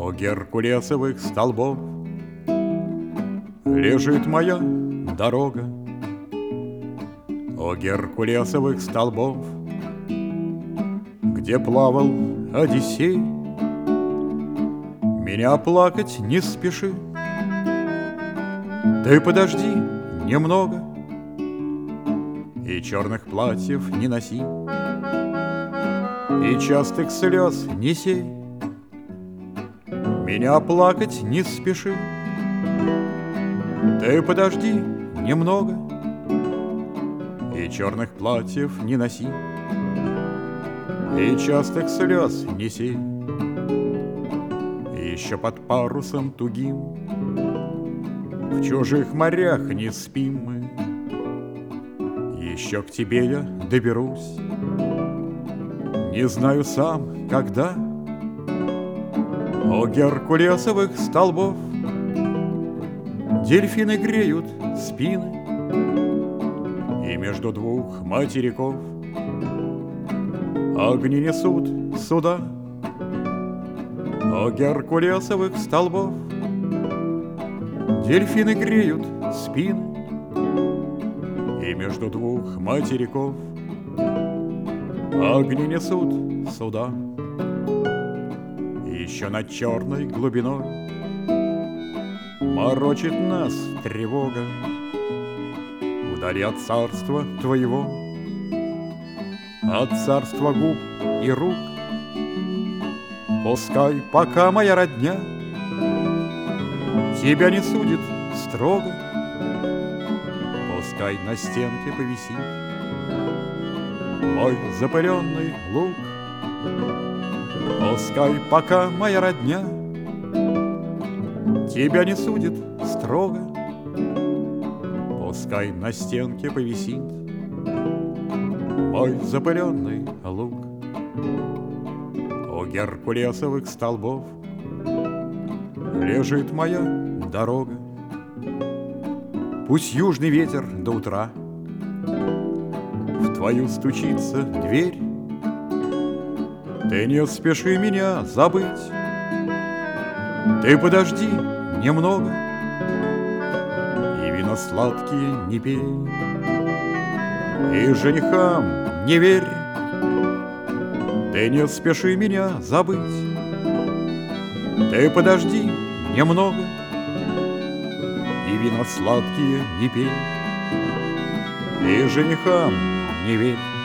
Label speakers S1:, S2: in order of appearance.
S1: У геркулесовых столбов лежит моя дорога. У геркулесовых столбов, где плавал Одиссей, меня плакать не спеши, ты подожди немного и черных платьев не носи, и частых слез не сей. Меня плакать не спеши, ты подожди немного и черных платьев не носи, и частых слез не сей. И еще под парусом тугим в чужих морях не спим мы. Еще к тебе я доберусь, не знаю сам, когда. У геркулесовых столбов дельфины греют спины, и между двух материков огни несут суда. У геркулесовых столбов дельфины греют спины, и между двух материков огни несут суда. И еще над черной глубиной морочит нас тревога вдали от царства твоего, от царства губ и рук. Пускай пока моя родня тебя не судит строго, пускай на стенке повисит мой запыленный лук. Пускай пока моя родня тебя не судит строго, пускай на стенке повисит мой запыленный лук. У геркулесовых столбов лежит моя дорога. Пусть южный ветер до утра в твою стучится дверь, ты не спеши меня забыть, ты подожди немного и вина сладкие не пей, и женихам не верь, ты не спеши меня забыть, ты подожди немного и вина сладкие не пей, и женихам не верь.